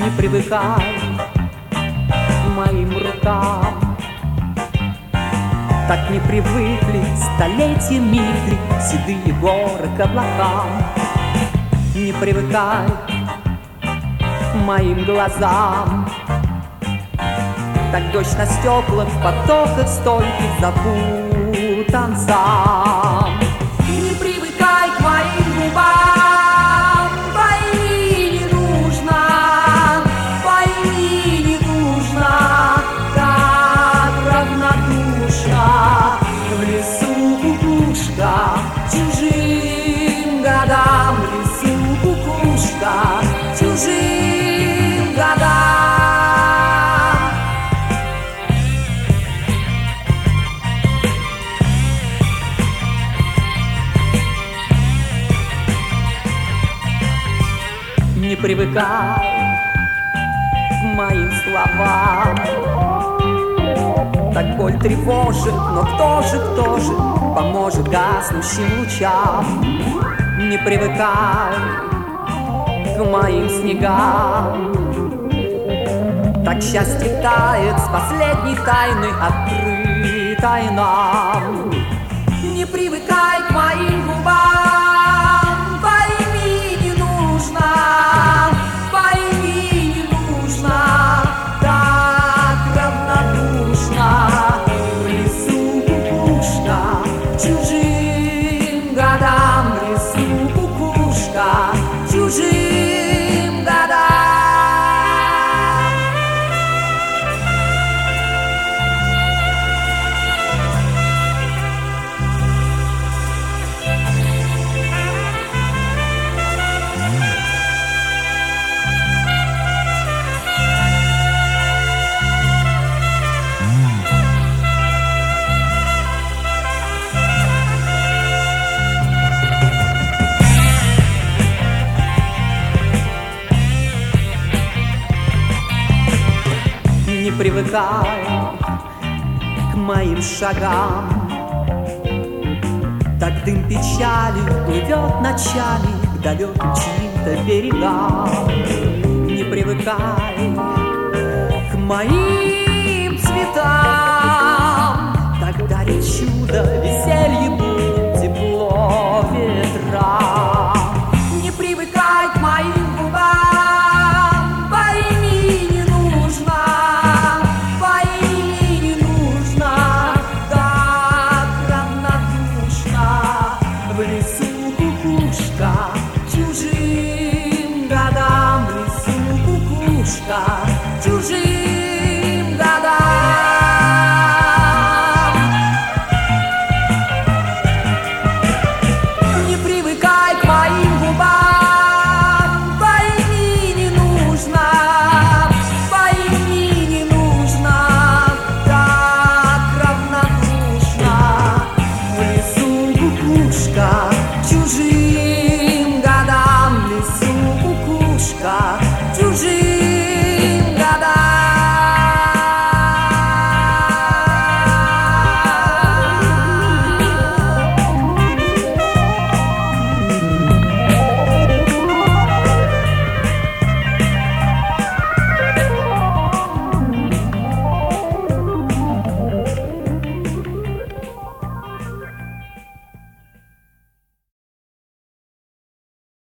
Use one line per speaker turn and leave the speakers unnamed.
Не привыкай к моим рукам, так не привыкли столетия мигли седые горы к облакам. Не привыкай к моим глазам, так дождь на стеклах в потоках стольких запутан сам. Не привыкай к моим губам, пойми, не нужно, пойми, не нужно, так равнодушно в лесу кукушка, чужим годам, в лесу кукушка, чужим годам. Не привыкай к моим словам, так боль тревожит, но кто же поможет гаснущим лучам? Не привыкай к моим снегам, так счастье тает с последней тайны, открытой нам. Не привыкай к моим губам, пойми, не нужно, пойми, не нужно, так равнодушно в лесу кукушка, чужим годам, в лесу кукушка, чужим годам. Не привыкай к моим шагам, так дым печали плывет ночами к далеким чьим-то берегам. Не привыкай к моим цветам, так дарит чудо, веселье будет, тепло ветра. Не привыкай к моим губам, пойми, не нужно, пойми, не нужно, так равнодушно в лесу кукушка, чужим годам, в лесу кукушка, чужим годам. Не привыкай к моим губам, пойми, не нужно, пойми, не нужно, так равнодушно в лесу кукушка, чужим годам, в лесу кукушка,